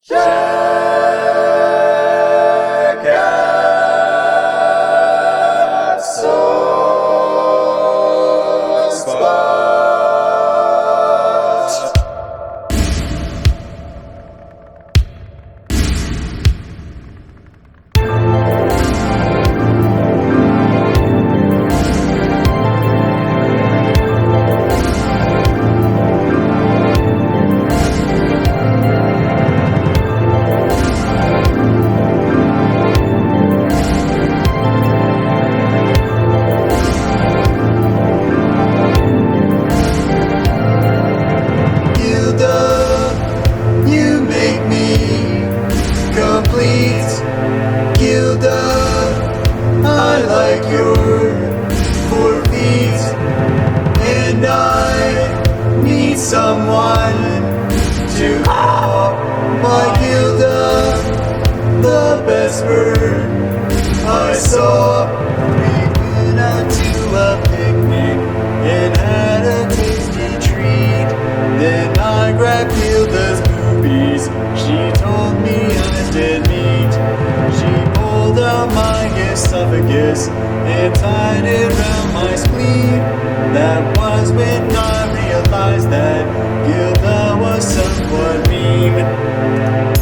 Gilda, I like your 4 feet, and I need someone to call my Gilda, the best bird I saw. We went out to a picnic and had a tasty treat. Then I grabbed Gilda's boobies. She told me I did meat. She pulled out my esophagus and tied it round my spleen. That was when I realized that Gilda was somewhat mean.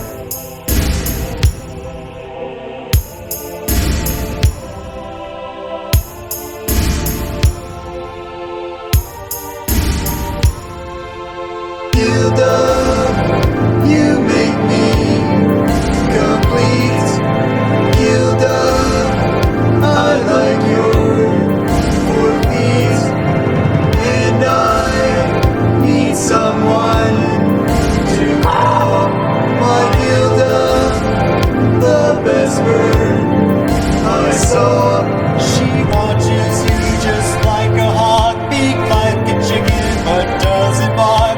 Gilda, you make me complete. Gilda, I like your 4 feet, and I need someone to call my Gilda, the best bird I saw. She watches you just like a hawk, beak like a chicken, but doesn't bark.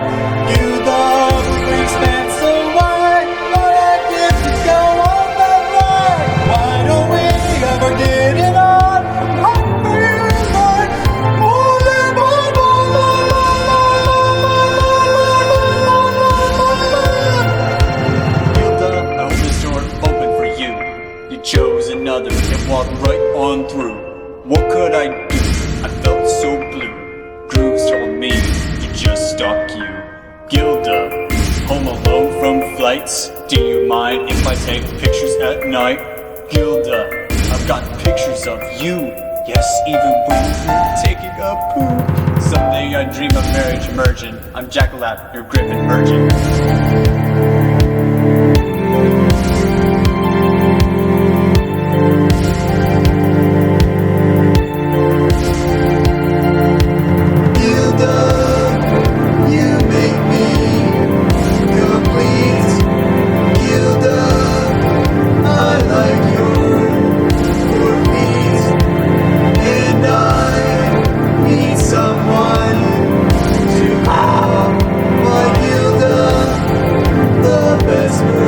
Chose another and walked right on through. What could I do? I felt so blue. Grooves told me you just stalk you. Gilda, home alone from flights. Do you mind if I take pictures at night? Gilda, I've got pictures of you. Yes, even when you're taking a poop. Someday I dream of marriage emerging. I'm Jackalap, your Griffin virgin.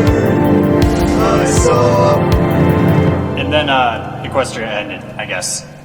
And then Equestria ended, I guess.